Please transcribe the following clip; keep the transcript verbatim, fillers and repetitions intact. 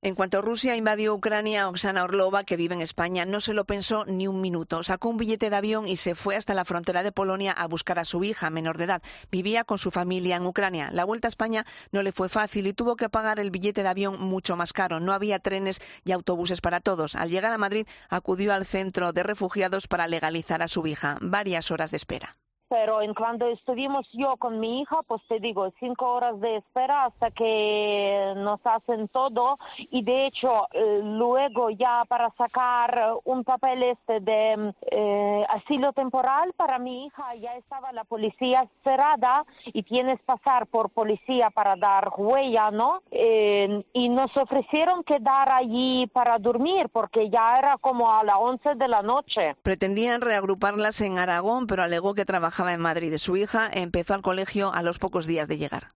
En cuanto Rusia invadió Ucrania, Oksana Orlova, que vive en España, no se lo pensó ni un minuto. Sacó un billete de avión y se fue hasta la frontera de Polonia a buscar a su hija menor de edad. Vivía con su familia en Ucrania. La vuelta a España no le fue fácil y tuvo que pagar el billete de avión mucho más caro. No había trenes y autobuses para todos. Al llegar a Madrid, acudió al centro de refugiados para legalizar a su hija. Varias horas de espera. Pero en cuando estuvimos yo con mi hija, pues te digo, cinco horas de espera hasta que nos hacen todo. Y de hecho, eh, luego ya para sacar un papel este de eh, asilo temporal para mi hija, ya estaba la policía cerrada y tienes que pasar por policía para dar huella, ¿no? Eh, y nos ofrecieron quedar allí para dormir porque ya era como a las once de la noche. Pretendían reagruparlas en Aragón, pero alegó que trabajaba en Madrid. Su hija empezó al colegio a los pocos días de llegar.